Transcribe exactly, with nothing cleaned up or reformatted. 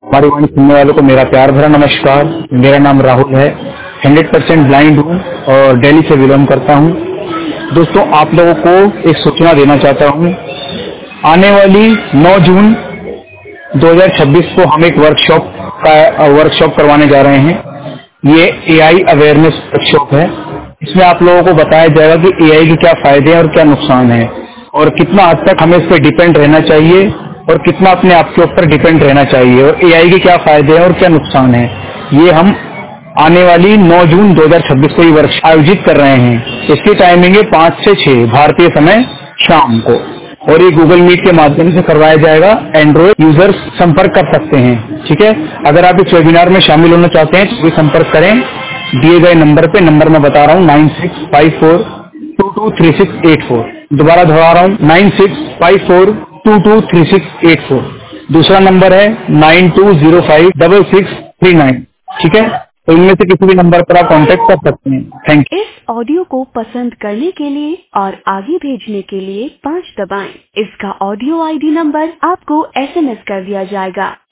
हमारी वाणी सुनने वालों को मेरा प्यार भरा नमस्कार। मेरा नाम राहुल है, हंड्रेड परसेंट ब्लाइंड हूँ और दिल्ली से बिलोंग करता हूँ। दोस्तों, आप लोगों को एक सूचना देना चाहता हूँ। आने वाली नौ जून दो हज़ार छब्बीस को हम एक वर्कशॉप का वर्कशॉप करवाने जा रहे हैं। ये एआई अवेयरनेस वर्कशॉप है। इसमें आप लोगों को बताया जाएगा कि एआई के क्या फायदे हैं और क्या नुकसान है, और कितना हद तक हमें इस पर डिपेंड रहना चाहिए और कितना अपने आप के ऊपर डिपेंड रहना चाहिए, और एआई के क्या फायदे हैं और क्या नुकसान है। ये हम आने वाली नौ जून दो हज़ार छब्बीस को ये वर्कशॉप आयोजित कर रहे हैं। इसकी टाइमिंग है पाँच से छह भारतीय समय शाम को, और ये गूगल मीट के माध्यम से करवाया जाएगा। एंड्रॉइड यूजर्स संपर्क कर सकते हैं। ठीक है, अगर आप इस वेबिनार में शामिल होना चाहते हैं तो भी संपर्क करें दिए गए नंबर पे। नंबर मैं बता रहा हूँ nine six five four two two three six eight four. दोबारा दोहरा रहा हूँ nine six five four two two three six eight four. दूसरा नंबर है nine two zero five double six three nine. ठीक है, तो इनमें से किसी भी नंबर पर आप कांटेक्ट कर सकते हैं। Thank you. इस ऑडियो को पसंद करने के लिए और आगे भेजने के लिए पाँच दबाएं। इसका ऑडियो आईडी नंबर आपको एसएमएस कर दिया जाएगा।